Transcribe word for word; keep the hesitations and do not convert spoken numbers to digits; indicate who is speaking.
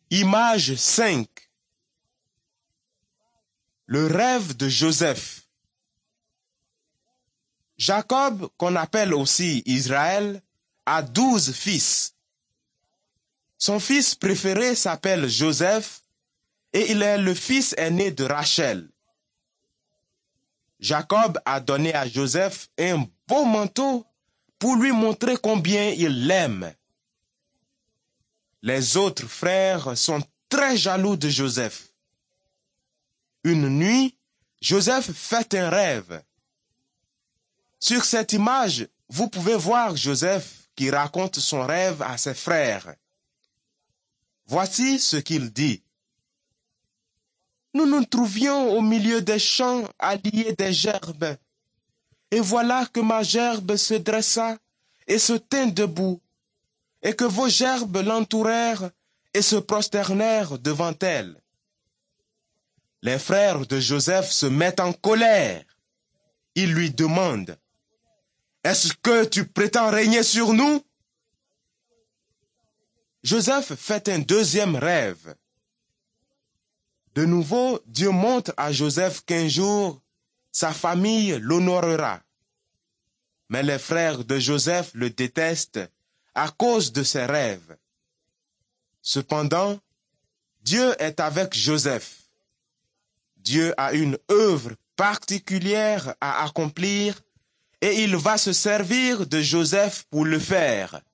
Speaker 1: Image cinq. Le rêve de Joseph. Jacob, qu'on appelle aussi Israël, a douze fils. Son fils préféré s'appelle Joseph et il est le fils aîné de Rachel. Jacob a donné à Joseph un beau manteau pour lui montrer combien il l'aime. Les autres frères sont très jaloux de Joseph. Une nuit, Joseph fait un rêve. Sur cette image, vous pouvez voir Joseph qui raconte son rêve à ses frères. Voici ce qu'il dit. Nous nous trouvions au milieu des champs à lier des gerbes. Et voilà que ma gerbe se dressa et se tint debout, et que vos gerbes l'entourèrent et se prosternèrent devant elle. Les frères de Joseph se mettent en colère. Ils lui demandent, « Est-ce que tu prétends régner sur nous ?» Joseph fait un deuxième rêve. De nouveau, Dieu montre à Joseph qu'un jour, sa famille l'honorera. Mais les frères de Joseph le détestent à cause de ses rêves. Cependant, Dieu est avec Joseph. Dieu a une œuvre particulière à accomplir et il va se servir de Joseph pour le faire.